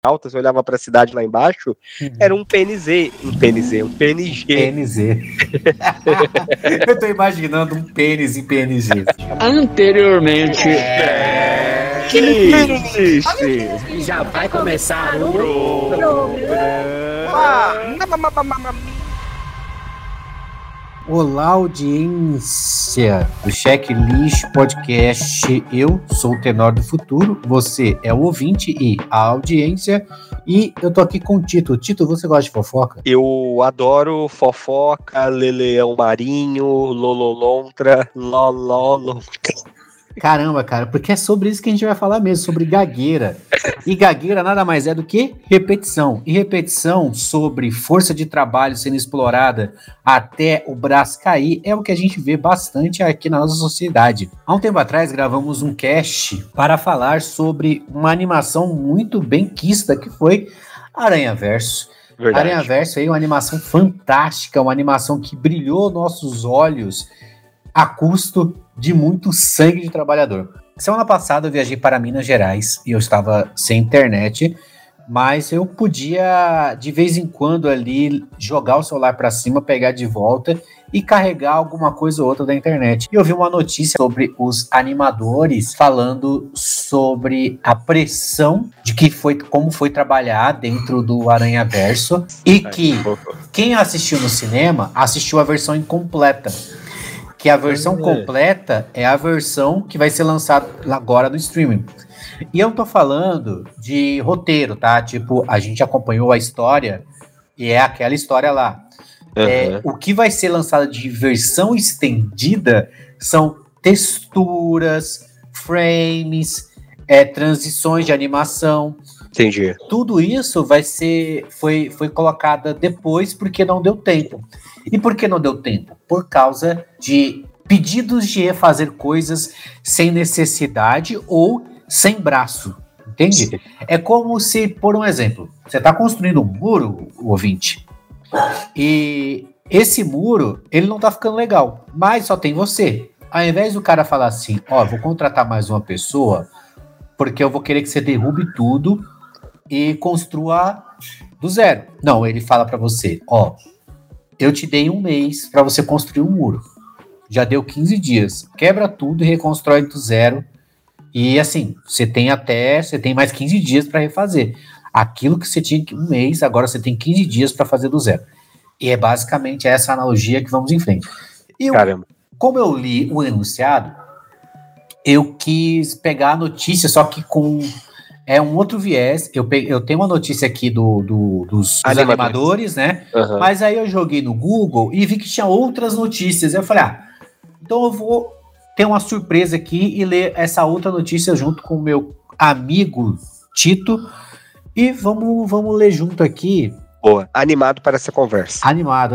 alta, você olhava pra cidade lá embaixo, era um PNG. PNG. Eu tô imaginando um pênis em PNG. Anteriormente. Que isso? Já vai começar o Olá, audiência do Checklist Podcast. Eu sou o Tenor do Futuro, você é o ouvinte e a audiência. E eu tô aqui com o Tito. Tito, você gosta de fofoca? Eu adoro fofoca, leleão marinho, lololontra, lololontra. Caramba, cara, porque é sobre isso que a gente vai falar mesmo, sobre gagueira. E gagueira nada mais é do que repetição. E repetição sobre força de trabalho sendo explorada até o braço cair é o que a gente vê bastante aqui na nossa sociedade. Há um tempo atrás gravamos um cast para falar sobre uma animação muito bem quista que foi Aranhaverso. Verdade. Aranhaverso aí, uma animação fantástica, uma animação que brilhou nossos olhos a custo de muito sangue de trabalhador. Semana passada eu viajei para Minas Gerais e eu estava sem internet, mas eu podia de vez em quando ali jogar o celular para cima, pegar de volta e carregar alguma coisa ou outra da internet. E eu vi uma notícia sobre os animadores falando sobre a pressão de como foi trabalhar dentro do Aranhaverso e que quem assistiu no cinema assistiu a versão incompleta. Que a versão completa é a versão que vai ser lançada agora no streaming. E eu tô falando de roteiro, tá? Tipo, a gente acompanhou a história e é aquela história lá. O que vai ser lançado de versão estendida são texturas, frames, transições de animação. Entendi. Tudo isso foi colocado depois porque não deu tempo. E por que não deu tempo? Por causa de pedidos de refazer coisas sem necessidade ou sem braço, entende? É como se, por um exemplo, você está construindo um muro, ouvinte, e esse muro, ele não está ficando legal, mas só tem você. Ao invés do cara falar assim, vou contratar mais uma pessoa, porque eu vou querer que você derrube tudo e construa do zero. Não, ele fala para você, eu te dei 1 mês para você construir um muro. Já deu 15 dias. Quebra tudo e reconstrói do zero. E assim, você tem mais 15 dias para refazer. Aquilo que você tinha 1 mês, agora você tem 15 dias para fazer do zero. E é basicamente essa analogia que vamos em frente. E como eu li o enunciado, eu quis pegar a notícia, só que com um outro viés. Eu tenho uma notícia aqui dos animadores, né? Uhum. Mas aí eu joguei no Google e vi que tinha outras notícias. Eu falei, então eu vou ter uma surpresa aqui e ler essa outra notícia junto com o meu amigo Tito. E vamos ler junto aqui. Boa, animado para essa conversa. Animado.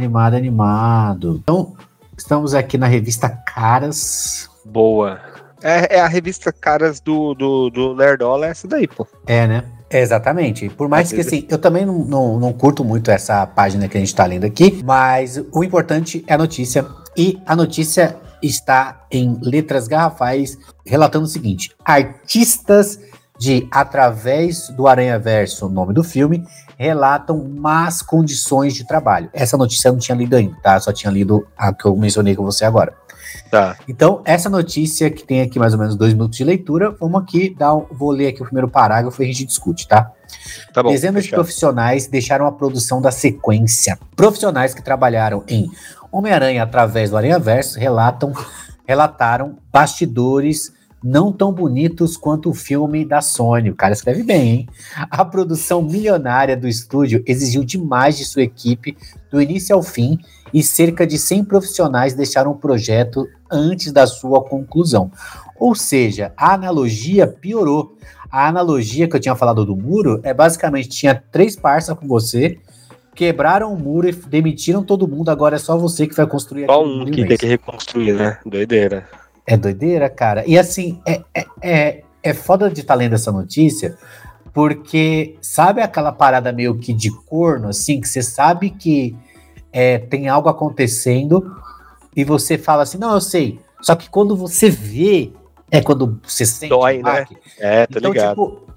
Então, estamos aqui na revista Caras. Boa. É a revista Caras do Nerdola, é essa daí, pô. Né? Exatamente. Por mais que, assim, eu também não curto muito essa página que a gente tá lendo aqui, mas o importante é a notícia. E a notícia está em letras garrafais, relatando o seguinte: artistas de Através do Aranhaverso, o nome do filme, relatam más condições de trabalho. Essa notícia eu não tinha lido ainda, tá? Só tinha lido a que eu mencionei com você agora. Tá. Então, essa notícia que tem aqui mais ou menos 2 minutos de leitura, vou ler aqui o primeiro parágrafo e a gente discute, tá? Tá bom. Dezenas de profissionais deixaram a produção da sequência. Profissionais que trabalharam em Homem-Aranha Através do Aranhaverso relataram bastidores não tão bonitos quanto o filme da Sony. O cara escreve bem, hein? A produção milionária do estúdio exigiu demais de sua equipe do início ao fim e cerca de 100 profissionais deixaram o projeto antes da sua conclusão. Ou seja, a analogia piorou. A analogia que eu tinha falado do muro é basicamente, tinha 3 parças com você, quebraram o muro e demitiram todo mundo, agora é só você que vai construir aquele muro. Só um que tem que reconstruir, né? Doideira. É doideira, cara. E assim, é foda de estar lendo essa notícia, porque sabe aquela parada meio que de corno, assim, que você sabe que tem algo acontecendo e você fala assim, não, eu sei. Só que quando você vê, é quando você sente dói, né? Tô então, ligado. Tipo,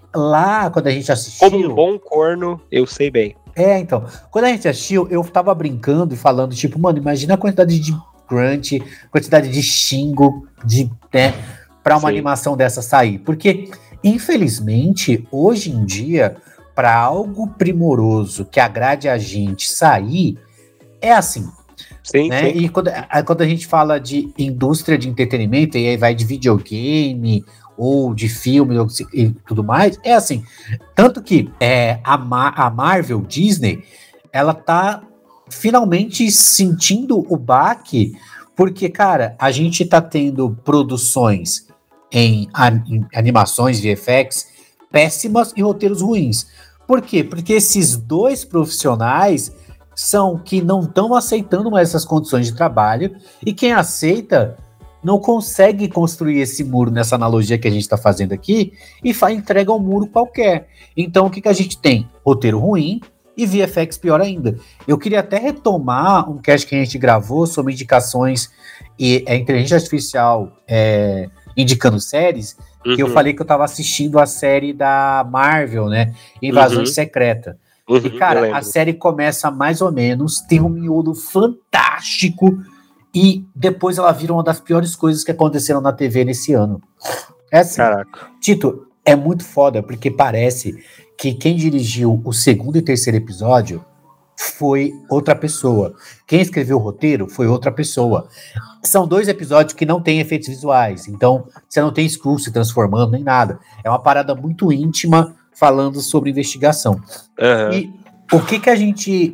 lá, quando a gente assistiu... Como um bom corno, eu sei bem. Então, quando a gente assistiu, eu tava brincando e falando, tipo, mano, imagina a quantidade de grunt, quantidade de xingo, né, pra uma animação dessa sair. Porque, infelizmente, hoje em dia, pra algo primoroso que agrade a gente sair, é assim. Sim, né? sim. E quando a gente fala de indústria de entretenimento, e aí vai de videogame ou de filme e tudo mais, é assim. Tanto que a Marvel, Disney, ela tá finalmente sentindo o baque, porque, cara, a gente tá tendo produções em animações, VFX, péssimas e roteiros ruins. Por quê? Porque esses dois profissionais são que não estão aceitando mais essas condições de trabalho, e quem aceita não consegue construir esse muro nessa analogia que a gente está fazendo aqui e entrega um muro qualquer. Então o que a gente tem? Roteiro ruim e VFX pior ainda. Eu queria até retomar um cast que a gente gravou sobre indicações e a inteligência artificial indicando séries, que eu falei que eu estava assistindo a série da Marvel, né? Invasões Secreta. E, cara, a série começa mais ou menos, tem um miolo fantástico, e depois ela vira uma das piores coisas que aconteceram na TV nesse ano. Assim, caraca. Tito, é muito foda, porque parece que quem dirigiu o segundo e terceiro episódio foi outra pessoa. Quem escreveu o roteiro foi outra pessoa. São 2 episódios que não tem efeitos visuais, então você não tem Skrull se transformando nem nada. É uma parada muito íntima, falando sobre investigação. E o que a gente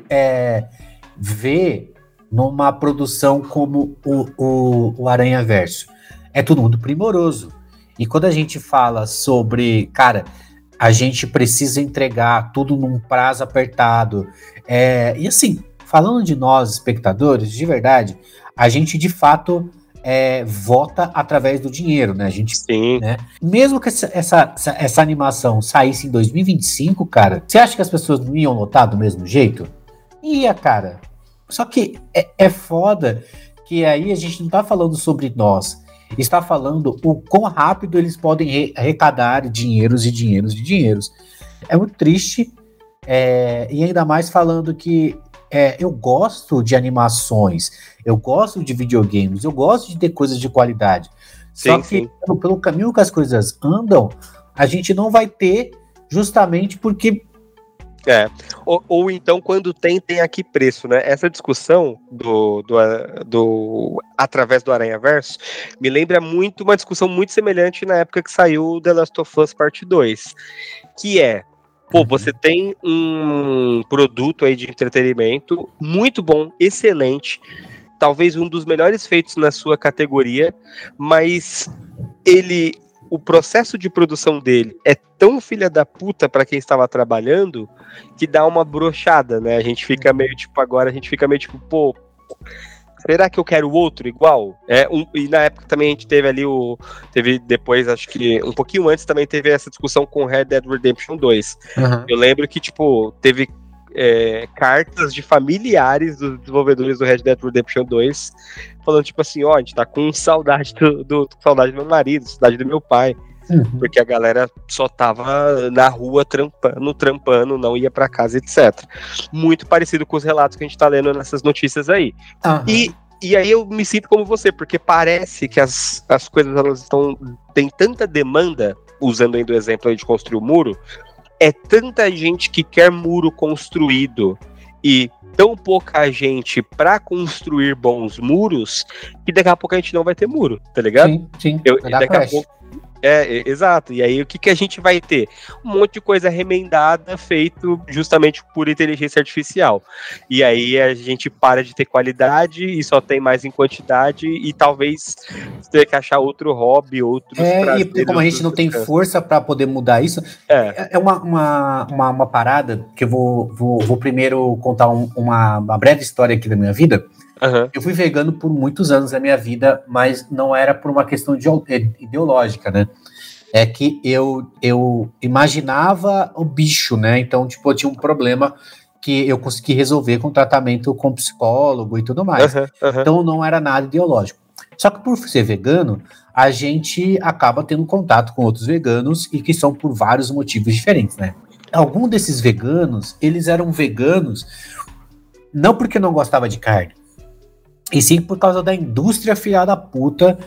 vê numa produção como o Aranhaverso? É tudo muito primoroso. E quando a gente fala sobre, cara, a gente precisa entregar tudo num prazo apertado. E assim, falando de nós, espectadores, de verdade, a gente de fato vota através do dinheiro, né? A gente, sim. Né? Mesmo que essa animação saísse em 2025, cara, você acha que as pessoas não iam votar do mesmo jeito? Ia, cara. Só que é foda que aí a gente não tá falando sobre nós, está falando o quão rápido eles podem arrecadar dinheiros e dinheiros e dinheiros. É muito triste, e ainda mais falando que eu gosto de animações, eu gosto de videogames, eu gosto de ter coisas de qualidade. Só que pelo caminho que as coisas andam, a gente não vai ter, justamente porque... Ou então quando tem aqui preço, né? Essa discussão do através do Aranhaverso me lembra muito uma discussão muito semelhante na época que saiu The Last of Us Parte 2, que você tem um produto aí de entretenimento muito bom, excelente, talvez um dos melhores feitos na sua categoria, mas o processo de produção dele é tão filha da puta pra quem estava trabalhando que dá uma brochada, né? A gente fica meio tipo, pô, será que eu quero outro igual? E na época também a gente teve ali teve depois, acho que um pouquinho antes também teve essa discussão com Red Dead Redemption 2. Eu lembro que, tipo, teve cartas de familiares dos desenvolvedores do Red Dead Redemption 2 falando, tipo assim, a gente tá com saudade saudade do meu marido, saudade do meu pai, porque a galera só tava na rua trampando, não ia pra casa, etc. Muito parecido com os relatos que a gente tá lendo nessas notícias aí. E aí eu me sinto como você, porque parece que as coisas elas tem tanta demanda, usando ainda o exemplo aí de construir o muro, é tanta gente que quer muro construído e tão pouca gente pra construir bons muros, que daqui a pouco a gente não vai ter muro, tá ligado? Sim. Daqui a pouco exato. E aí o que a gente vai ter? Um monte de coisa remendada, feito justamente por inteligência artificial. E aí a gente para de ter qualidade e só tem mais em quantidade, e talvez ter que achar outro hobby, outros prazeres. E como a gente não tem força para poder mudar isso, é uma parada que eu vou primeiro contar uma breve história aqui da minha vida. Eu fui vegano por muitos anos da minha vida, mas não era por uma questão ideológica, né? É que eu imaginava o bicho, né? Então, tipo, eu tinha um problema que eu consegui resolver com tratamento com psicólogo e tudo mais. Então, não era nada ideológico. Só que por ser vegano, a gente acaba tendo contato com outros veganos e que são por vários motivos diferentes, né? Alguns desses veganos, eles eram veganos não porque não gostava de carne, e sim por causa da indústria filha da puta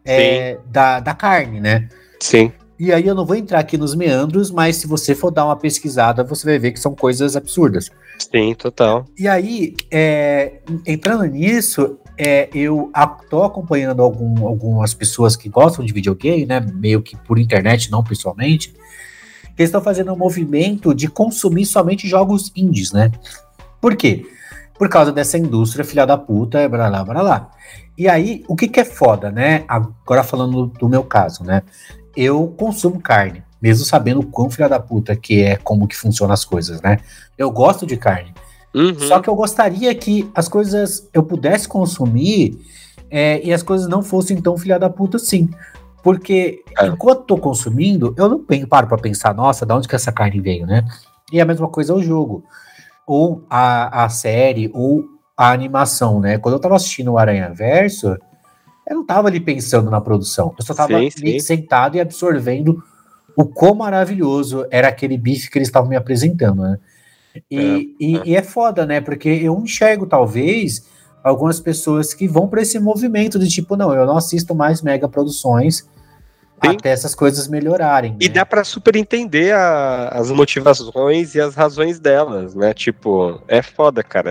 da carne, né? Sim. E aí eu não vou entrar aqui nos meandros, mas se você for dar uma pesquisada, você vai ver que são coisas absurdas. Sim, total. E aí, entrando nisso, eu tô acompanhando algumas pessoas que gostam de videogame, né? Meio que por internet, não pessoalmente. Que estão fazendo um movimento de consumir somente jogos indies, né? Por quê? Por causa dessa indústria filha da puta, blá blá blá blá. E aí, o que é foda, né? Agora falando do meu caso, né? Eu consumo carne, mesmo sabendo o quão filha da puta que é, como que funcionam as coisas, né? Eu gosto de carne. Uhum. Só que eu gostaria que as coisas eu pudesse consumir e as coisas não fossem tão filha da puta assim. Porque enquanto tô consumindo, eu não paro pra pensar, nossa, de onde que essa carne veio, né? E a mesma coisa é o jogo. Ou a série, ou a animação, né? Quando eu tava assistindo o Aranhaverso, eu não tava ali pensando na produção. Eu só tava meio sentado e absorvendo o quão maravilhoso era aquele bife que eles estavam me apresentando, né? E é foda, né? Porque eu enxergo, talvez, algumas pessoas que vão para esse movimento de tipo, não, eu não assisto mais mega produções até essas coisas melhorarem. Né? E dá pra super entender as motivações e as razões delas, né? Tipo, é foda, cara.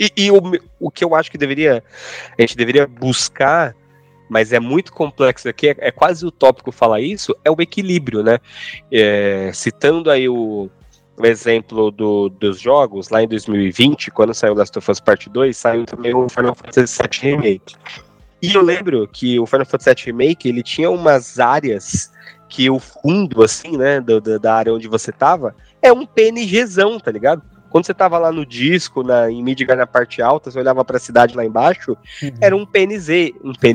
O que eu acho que a gente deveria buscar, mas é muito complexo aqui, é quase utópico falar isso, é o equilíbrio, né? Citando aí o exemplo dos jogos, lá em 2020, quando saiu Last of Us Part 2, saiu também o Final Fantasy VII Remake. E eu lembro que o Final Fantasy VII Remake, ele tinha umas áreas que o fundo, assim, né, da área onde você tava, é um PNGzão, tá ligado? Quando você tava lá no disco, em Midgar, na parte alta, você olhava pra cidade lá embaixo, era um PNG.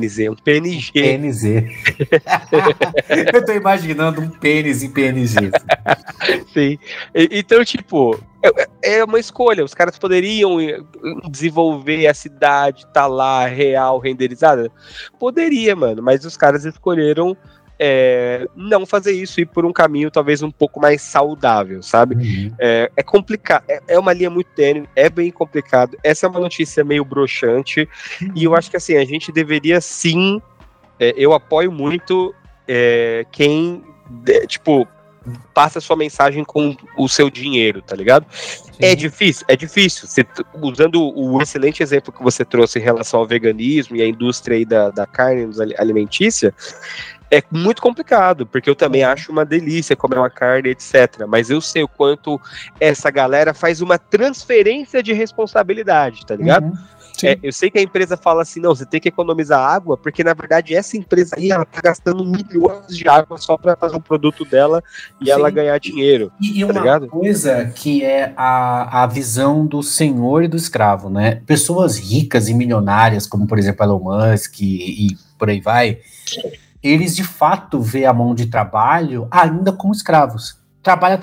PNG. Eu tô imaginando um pênis em PNG. Sim. Então, tipo, é uma escolha. Os caras poderiam desenvolver a cidade, tá lá, real, renderizada? Poderia, mano, mas os caras escolheram não fazer isso e ir por um caminho talvez um pouco mais saudável, sabe? Uhum. É complicado, é uma linha muito tênue, é bem complicado. Essa é uma notícia meio broxante e eu acho que assim, a gente deveria sim, eu apoio muito quem, tipo, passa a sua mensagem com o seu dinheiro, tá ligado? Sim. É difícil. Usando o excelente exemplo que você trouxe em relação ao veganismo e à indústria aí da carne alimentícia, é muito complicado, porque eu também acho uma delícia comer uma carne, etc. Mas eu sei o quanto essa galera faz uma transferência de responsabilidade, tá ligado? Uhum. Eu sei que a empresa fala assim, não, você tem que economizar água, porque na verdade essa empresa aí, ela tá gastando milhões de água só para fazer o produto dela e ela ganhar dinheiro. E tá uma ligado? coisa que é a visão do senhor e do escravo, né? Pessoas ricas e milionárias, como por exemplo Elon Musk e por aí vai, eles de fato vê a mão de trabalho ainda como escravos. Trabalha.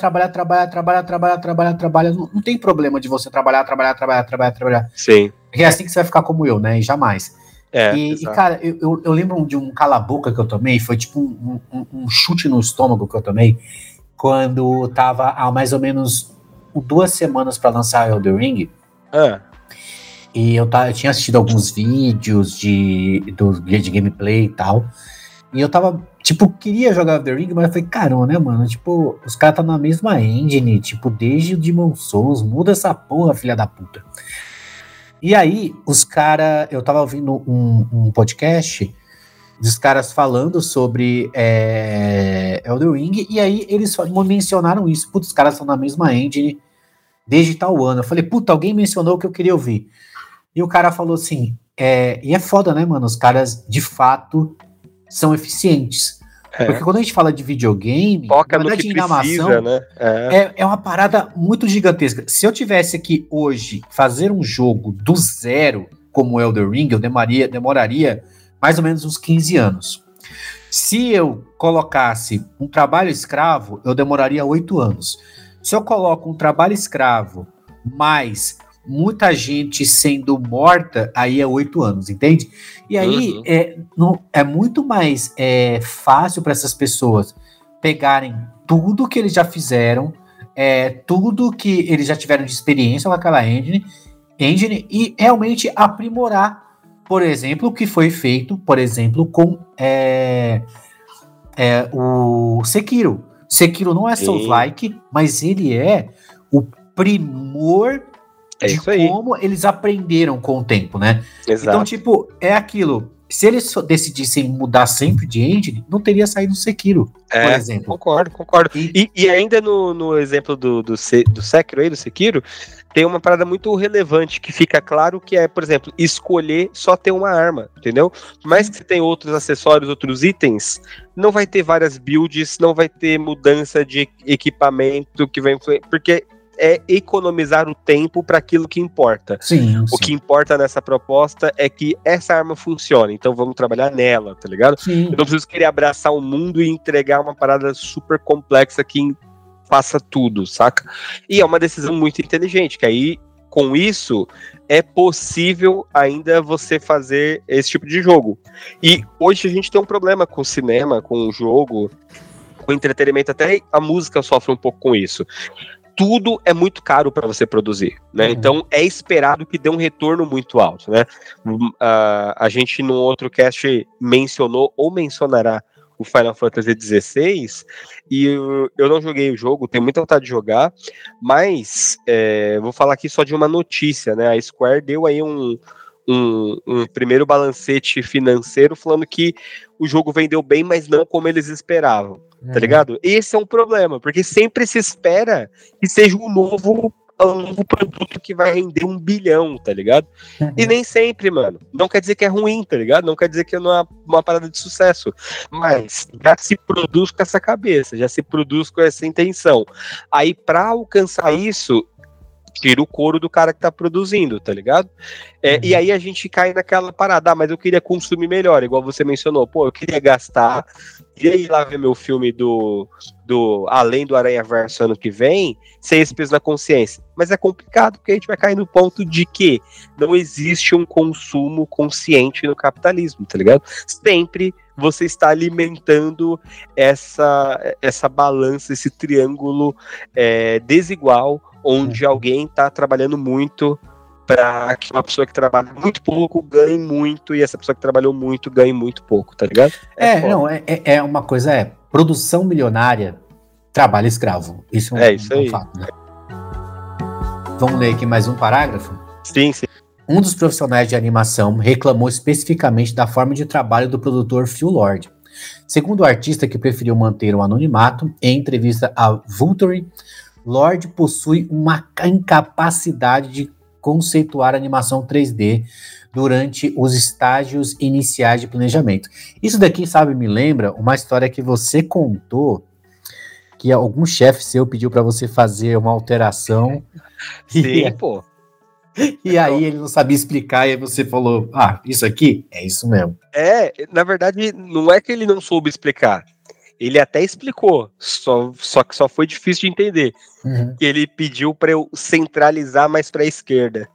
Não tem problema de você trabalhar. Sim. É assim que você vai ficar como eu, né? E jamais. E cara, eu lembro de um cala-boca que eu tomei, foi tipo um chute no estômago que eu tomei, quando tava há mais ou menos 2 semanas pra lançar Elden Ring. E eu tinha assistido alguns vídeos de gameplay e tal. E eu tava, tipo, queria jogar Elden Ring, mas eu falei, caramba, né, mano? Tipo, os caras tá na mesma engine, tipo, desde o Demon Souls, muda essa porra, filha da puta. E aí, os caras, eu tava ouvindo um podcast dos caras falando sobre Elden Ring, e aí eles mencionaram isso, putz, os caras estão na mesma engine desde tal ano. Eu falei, puta, alguém mencionou o que eu queria ouvir. E o cara falou assim, e é foda, né, mano? Os caras, de fato, são eficientes. Porque quando a gente fala de videogame, foca no que precisa, né? É uma parada muito gigantesca. Se eu tivesse aqui hoje fazer um jogo do zero, como o Elden Ring, eu demoraria mais ou menos uns 15 anos. Se eu colocasse um trabalho escravo, eu demoraria 8 anos. Se eu coloco um trabalho escravo mais muita gente sendo morta, aí é 8 anos, entende? E aí é muito mais fácil para essas pessoas pegarem tudo que eles já fizeram, tudo que eles já tiveram de experiência com aquela engine e realmente aprimorar, por exemplo, o que foi feito, por exemplo, com o Sekiro. Sekiro não é Souls-like, mas ele é o primor de como eles aprenderam com o tempo, né? Exato. Então, tipo, é aquilo. Se eles decidissem mudar sempre de engine, não teria saído o Sekiro, por exemplo. Concordo. E ainda no exemplo do Sekiro aí, do Sekiro, tem uma parada muito relevante que fica claro que é, por exemplo, escolher só ter uma arma, entendeu? Por mais que você tenha outros acessórios, outros itens, não vai ter várias builds, não vai ter mudança de equipamento que vai influir, porque é economizar o tempo para aquilo que importa. Sim. O que importa nessa proposta é que essa arma funcione, então vamos trabalhar nela, tá ligado? Sim. Eu não preciso querer abraçar o mundo e entregar uma parada super complexa que faça tudo, saca? E é uma decisão muito inteligente, que aí, com isso, é possível ainda você fazer esse tipo de jogo. E hoje a gente tem um problema com o cinema, com o jogo, com o entretenimento, até a música sofre um pouco com isso. Tudo é muito caro para você produzir, né? Então é esperado que dê um retorno muito alto, né? A gente no outro cast mencionou ou mencionará o Final Fantasy XVI e eu não joguei o jogo, tenho muita vontade de jogar, mas vou falar aqui só de uma notícia, né? A Square deu aí um primeiro balancete financeiro falando que o jogo vendeu bem, mas não como eles esperavam. Tá ligado? Esse é um problema, porque sempre se espera que seja um novo produto que vai render 1 bilhão, tá ligado? E nem sempre, mano. Não quer dizer que é ruim, tá ligado? Não quer dizer que não é uma parada de sucesso. Mas já se produz com essa cabeça, já se produz com essa intenção. Aí, pra alcançar isso, tira o couro do cara que tá produzindo, tá ligado? E aí a gente cai naquela parada, mas eu queria consumir melhor, igual você mencionou, pô, eu queria gastar, queria ir lá ver meu filme do Além do Aranhaverso ano que vem, sem esse peso na consciência. Mas é complicado, porque a gente vai cair no ponto de que não existe um consumo consciente no capitalismo, tá ligado? Sempre você está alimentando essa balança, esse triângulo desigual, onde alguém está trabalhando muito para que uma pessoa que trabalha muito pouco ganhe muito e essa pessoa que trabalhou muito ganhe muito pouco, tá ligado? É uma coisa, produção milionária, trabalho escravo. Isso isso aí. Fato, né? Vamos ler aqui mais um parágrafo? Sim. Um dos profissionais de animação reclamou especificamente da forma de trabalho do produtor Phil Lord. Segundo o artista, que preferiu manter o anonimato, em entrevista a Vulture, Lord possui uma incapacidade de conceituar animação 3D durante os estágios iniciais de planejamento. Isso daqui, sabe, me lembra uma história que você contou, que algum chefe seu pediu para você fazer uma alteração. Sim, pô. E aí ele não sabia explicar, e aí você falou, isso aqui? É isso mesmo. Na verdade, não é que ele não soube explicar. Ele até explicou, só que só foi difícil de entender. Que ele pediu para eu centralizar mais para a esquerda.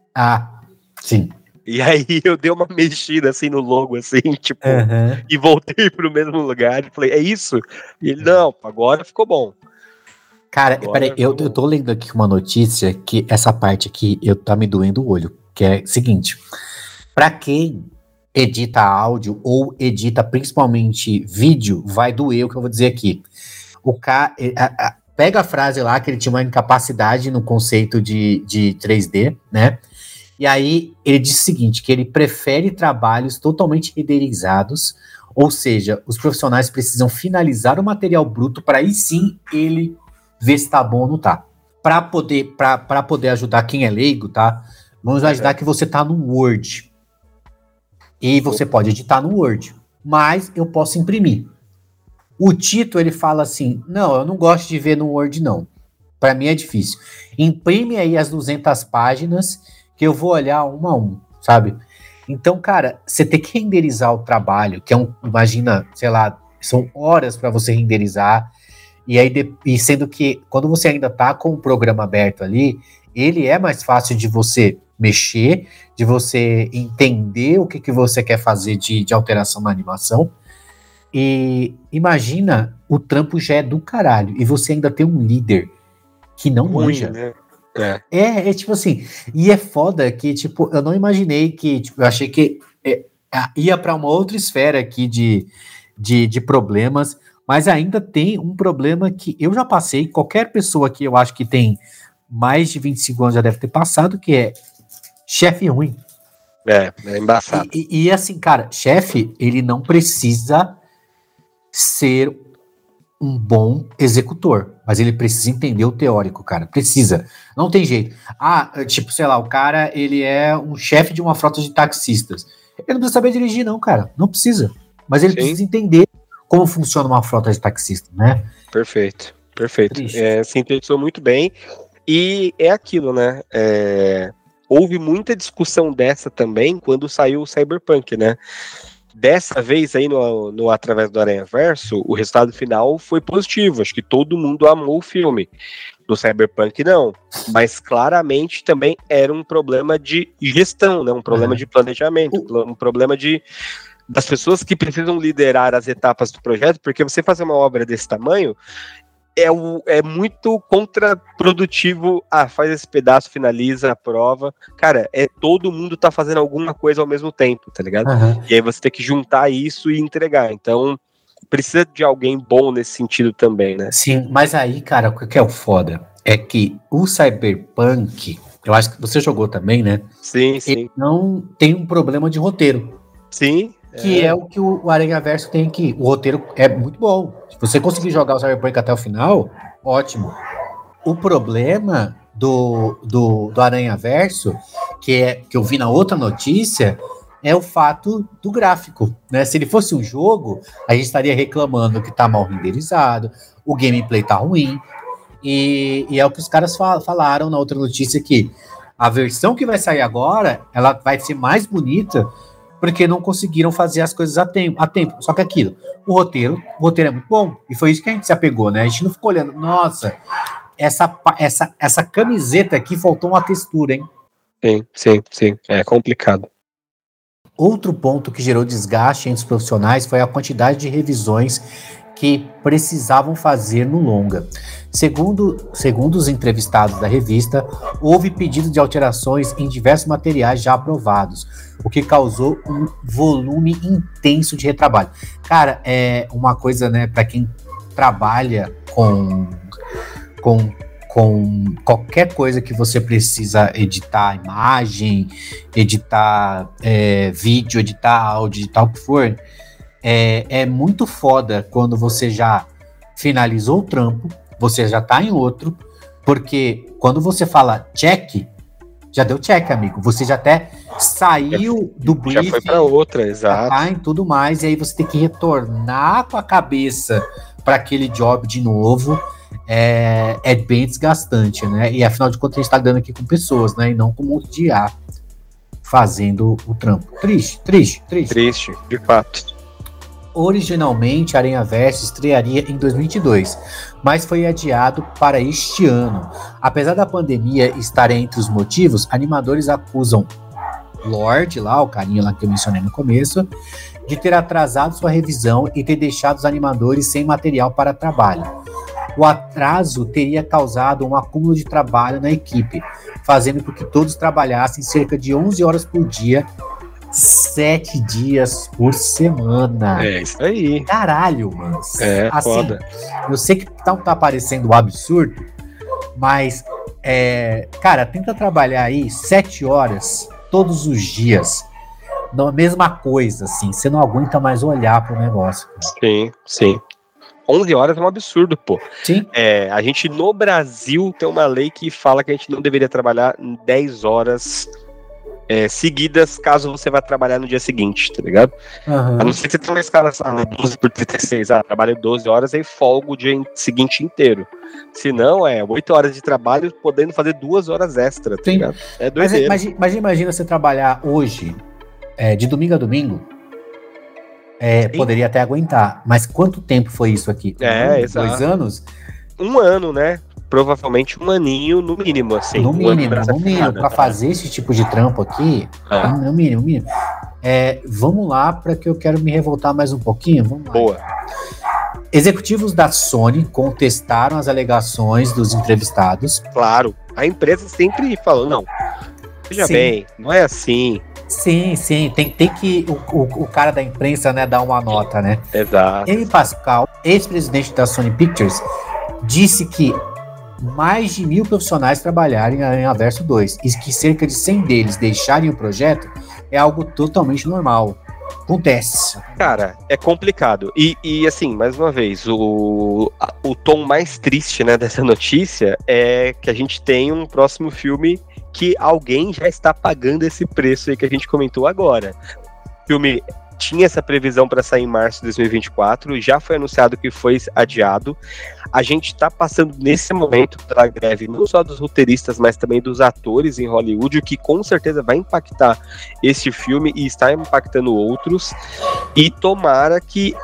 Sim. E aí eu dei uma mexida assim no logo, assim, tipo, e voltei pro mesmo lugar e falei, é isso? E ele, não, agora ficou bom. Cara, peraí, eu tô lendo aqui uma notícia que essa parte aqui tá me doendo o olho, que é o seguinte, pra quem edita áudio ou edita principalmente vídeo, vai doer o que eu vou dizer aqui. O cara, pega a frase lá que ele tinha uma incapacidade no conceito de 3D, né? E aí ele diz o seguinte, que ele prefere trabalhos totalmente renderizados, ou seja, os profissionais precisam finalizar o material bruto para aí sim ele ver se tá bom ou não tá. Para poder ajudar quem é leigo, tá? Vamos imaginar que você tá no Word. E você pode editar no Word, mas eu posso imprimir. O Tito, ele fala assim, não, eu não gosto de ver no Word, não. Para mim é difícil. Imprime aí as 200 páginas que eu vou olhar um a um, sabe? Então, cara, você tem que renderizar o trabalho, que imagina, sei lá, são horas para você renderizar, e aí, e sendo que quando você ainda tá com o programa aberto ali, ele é mais fácil de você mexer, de você entender o que você quer fazer de alteração na animação. E imagina, o trampo já é do caralho, e você ainda tem um líder que não manja. Né? É tipo assim, e é foda que, tipo, eu não imaginei que, tipo, eu achei que ia pra uma outra esfera aqui de problemas, mas ainda tem um problema que eu já passei, qualquer pessoa que eu acho que tem mais de 25 anos já deve ter passado, que é chefe ruim. É embaçado. E assim, cara, chefe, ele não precisa ser um bom executor, mas ele precisa entender o teórico, cara, precisa, não tem jeito. Tipo, sei lá, o cara, ele é um chefe de uma frota de taxistas, ele não precisa saber dirigir não, cara, não precisa, mas ele precisa entender como funciona uma frota de taxistas, né? Perfeito. Sintetizou muito bem, e é aquilo, né, houve muita discussão dessa também quando saiu o Cyberpunk, né? Dessa vez aí no Através do Aranhaverso, o resultado final foi positivo. Acho que todo mundo amou o filme. Do Cyberpunk não, mas claramente também era um problema de gestão, né? Um problema de planejamento, um problema das pessoas que precisam liderar as etapas do projeto, porque você fazer uma obra desse tamanho é muito contraprodutivo. Faz esse pedaço, finaliza a prova. Cara, todo mundo tá fazendo alguma coisa ao mesmo tempo, tá ligado? E aí você tem que juntar isso e entregar. Então, precisa de alguém bom nesse sentido também, né? Sim, mas aí, cara, o que é o foda é que o Cyberpunk, eu acho que você jogou também, né? Sim. Ele não tem um problema de roteiro. Sim. Que é o que o Aranhaverso tem aqui. O roteiro é muito bom. Se você conseguir jogar o Cyberpunk até o final, ótimo. O problema do Aranhaverso, que eu vi na outra notícia, é o fato do gráfico, né? Se ele fosse um jogo, a gente estaria reclamando que tá mal renderizado, o gameplay tá ruim, e é o que os caras falaram na outra notícia, que a versão que vai sair agora, ela vai ser mais bonita, porque não conseguiram fazer as coisas a tempo. Só que aquilo, o roteiro é muito bom, e foi isso que a gente se apegou, né? A gente não ficou olhando, nossa, essa camiseta aqui faltou uma textura, hein? Sim, é complicado. Outro ponto que gerou desgaste entre os profissionais foi a quantidade de revisões que precisavam fazer no longa. Segundo os entrevistados da revista, houve pedido de alterações em diversos materiais já aprovados, o que causou um volume intenso de retrabalho. Cara, é uma coisa, né, para quem trabalha com qualquer coisa que você precisa editar imagem, editar vídeo, editar áudio, editar o que for, é muito foda quando você já finalizou o trampo, você já tá em outro, porque quando você fala check, já deu check, amigo. Você já até saiu do briefing. Já foi para outra, exato. Tá, e tudo mais, e aí você tem que retornar com a cabeça para aquele job de novo. É bem desgastante, né? E afinal de contas a gente tá lidando aqui com pessoas, né? E não com um monte de IA fazendo o trampo. Triste, de fato. Originalmente, Aranhaverso estrearia em 2022, mas foi adiado para este ano. Apesar da pandemia estar entre os motivos, animadores acusam Lorde, lá, o carinha lá que eu mencionei no começo, de ter atrasado sua revisão e ter deixado os animadores sem material para trabalho. O atraso teria causado um acúmulo de trabalho na equipe, fazendo com que todos trabalhassem cerca de 11 horas por dia, 7 dias por semana. É isso aí. Caralho, mano. Assim, foda. Eu sei que tá parecendo um absurdo, mas, cara, tenta trabalhar aí 7 horas todos os dias, na mesma coisa, assim. Você não aguenta mais olhar pro negócio. Sim. 11 horas é um absurdo, pô. Sim. A gente, no Brasil, tem uma lei que fala que a gente não deveria trabalhar 10 horas seguidas, caso você vá trabalhar no dia seguinte, tá ligado? Uhum. A não ser que você tenha uma escala 12 por 36, trabalha 12 horas e folga o dia seguinte inteiro. Se não, 8 horas de trabalho, podendo fazer 2 horas extra, tá ligado? É doideira. Mas imagina você trabalhar hoje, de domingo a domingo, poderia até aguentar, mas quanto tempo foi isso aqui? Exato. 2 anos? 1 ano, né? provavelmente um aninho no mínimo, assim. No um ano mínimo, nessa no mínimo, pegada. para fazer esse tipo de trampo aqui, no mínimo, mínimo. Vamos lá, para que eu quero me revoltar mais um pouquinho. Vamos lá. Boa. Executivos da Sony contestaram as alegações dos entrevistados. Claro, a empresa sempre falou, não, veja Sim. bem, não é assim. Sim, tem que o cara da imprensa, né, dar uma nota, né? Exato. Amy Pascal, ex-presidente da Sony Pictures, disse que mais de 1.000 profissionais trabalharam em Aranhaverso 2 e que cerca de 100 deles deixarem o projeto é algo totalmente normal. Acontece. Cara, é complicado. E assim, mais uma vez, o tom mais triste, né, dessa notícia é que a gente tem um próximo filme que alguém já está pagando esse preço aí que a gente comentou agora. O filme tinha essa previsão para sair em março de 2024, já foi anunciado que foi adiado. A gente está passando nesse momento pela greve não só dos roteiristas, mas também dos atores em Hollywood, o que com certeza vai impactar esse filme e está impactando outros. E tomara que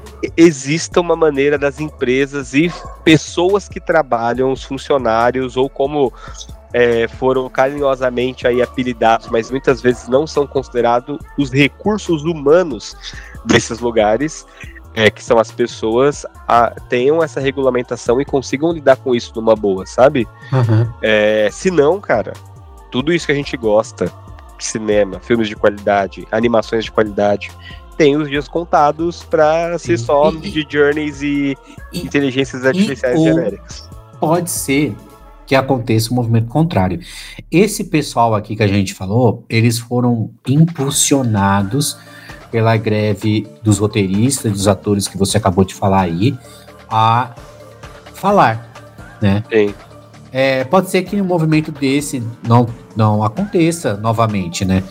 exista uma maneira das empresas e pessoas que trabalham, os funcionários, ou como foram carinhosamente aí apelidados, mas muitas vezes não são considerados os recursos humanos desses lugares, que são as pessoas, tenham essa regulamentação e consigam lidar com isso numa boa, sabe? Uhum. Se não, cara, tudo isso que a gente gosta, cinema, filmes de qualidade, animações de qualidade, tem os dias contados para ser só de journeys e inteligências artificiais genéricas. Pode ser que aconteça um movimento contrário. Esse pessoal aqui que a gente falou, eles foram impulsionados pela greve dos roteiristas, dos atores que você acabou de falar aí, a falar, né? Sim. Pode ser que um movimento desse não aconteça novamente, né?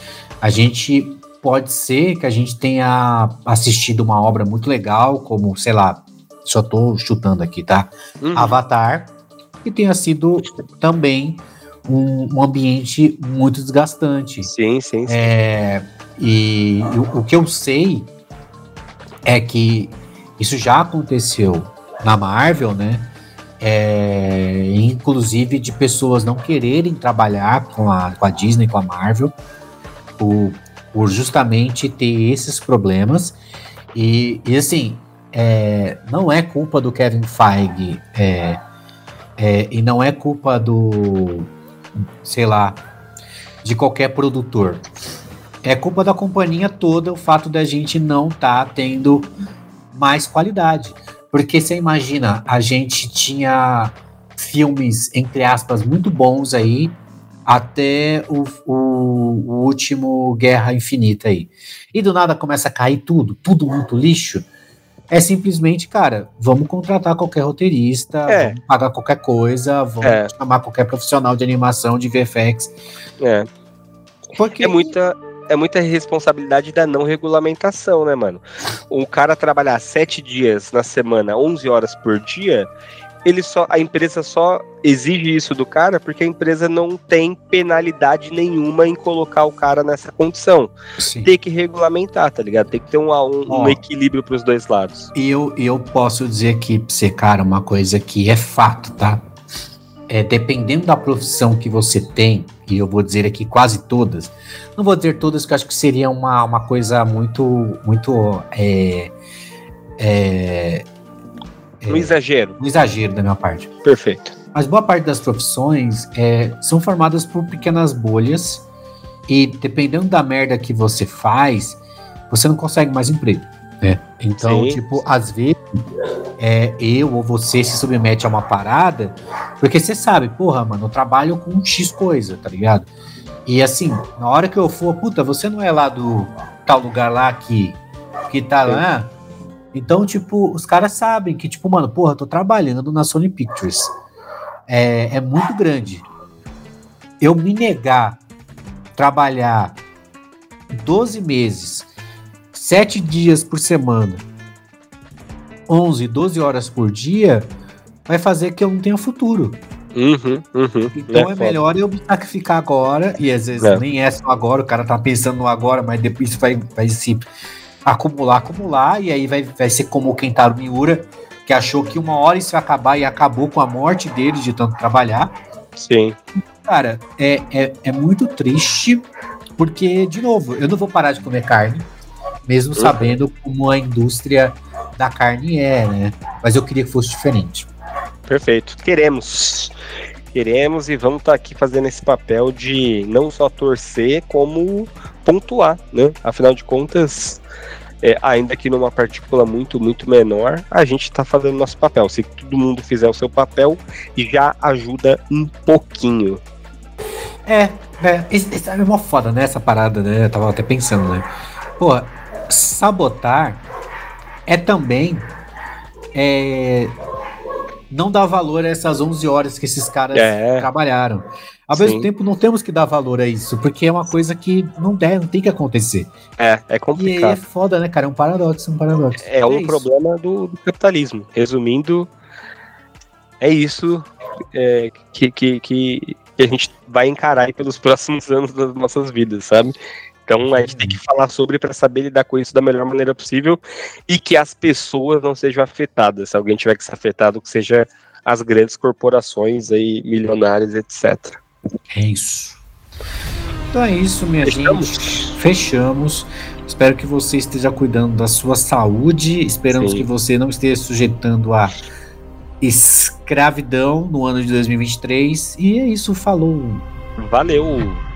Pode ser que a gente tenha assistido uma obra muito legal, como, sei lá, só tô chutando aqui, tá? Avatar, que tenha sido também um ambiente muito desgastante. Sim. E o que eu sei é que isso já aconteceu na Marvel, né? Inclusive de pessoas não quererem trabalhar com a Disney, com a Marvel, por justamente ter esses problemas. E assim, não é culpa do Kevin Feige, e não é culpa do, sei lá, de qualquer produtor. É culpa da companhia toda o fato da gente não estar tendo mais qualidade. Porque você imagina, a gente tinha filmes, entre aspas, muito bons aí, até o último Guerra Infinita aí. E do nada começa a cair tudo muito lixo. É simplesmente, cara, vamos contratar qualquer roteirista, vamos pagar qualquer coisa, vamos chamar qualquer profissional de animação, de VFX. Porque é muita responsabilidade da não regulamentação, né, mano? Um cara trabalhar 7 dias na semana, 11 horas por dia, a empresa só exige isso do cara porque a empresa não tem penalidade nenhuma em colocar o cara nessa condição. Sim. Tem que regulamentar, tá ligado? Tem que ter um equilíbrio pros dois lados. E eu posso dizer aqui pra você, cara, uma coisa que é fato, tá? Dependendo da profissão que você tem, e eu vou dizer aqui quase todas, não vou dizer todas, que eu acho que seria uma coisa muito Um exagero. Um exagero da minha parte. Perfeito. Mas boa parte das profissões são formadas por pequenas bolhas e dependendo da merda que você faz, você não consegue mais emprego, né? Então, às vezes, eu ou você se submete a uma parada porque você sabe, porra, mano, eu trabalho com X coisa, tá ligado? E assim, na hora que eu for, puta, você não é lá do tal lugar lá que tá lá. Então, os caras sabem que, mano, porra, tô trabalhando na Sony Pictures. É muito grande. Eu me negar trabalhar 12 meses, 7 dias por semana, 11, 12 horas por dia, vai fazer que eu não tenha futuro. Então é melhor eu me sacrificar agora, e às vezes nem é só agora, o cara tá pensando no agora, mas depois vai se acumular, e aí vai ser como o Kentaro Miura, que achou que uma hora isso ia acabar e acabou com a morte deles de tanto trabalhar. Sim. Cara, é muito triste, porque, de novo, eu não vou parar de comer carne, mesmo sabendo como a indústria da carne é, né? Mas eu queria que fosse diferente. Perfeito. Queremos e vamos estar aqui fazendo esse papel de não só torcer, como pontuar, né? Afinal de contas, ainda que numa partícula muito, muito menor, a gente está fazendo nosso papel. Se todo mundo fizer o seu papel, já ajuda um pouquinho. Isso é uma foda, né? Essa parada, né? Eu tava até pensando, né? Pô, sabotar é também não dar valor a essas 11 horas que esses caras trabalharam. Ao mesmo tempo, não temos que dar valor a isso, porque é uma coisa que não tem que acontecer. É complicado. E aí é foda, né, cara? É um paradoxo. É um problema do capitalismo. Resumindo, é isso que a gente vai encarar aí pelos próximos anos das nossas vidas, sabe? Então a gente tem que falar sobre para saber lidar com isso da melhor maneira possível e que as pessoas não sejam afetadas. Se alguém tiver que ser afetado, que seja as grandes corporações aí, milionárias, etc. É isso. Então é isso, minha gente. Fechamos. Espero que você esteja cuidando da sua saúde. Esperamos que você não esteja sujeitando a escravidão no ano de 2023. E é isso, falou. Valeu!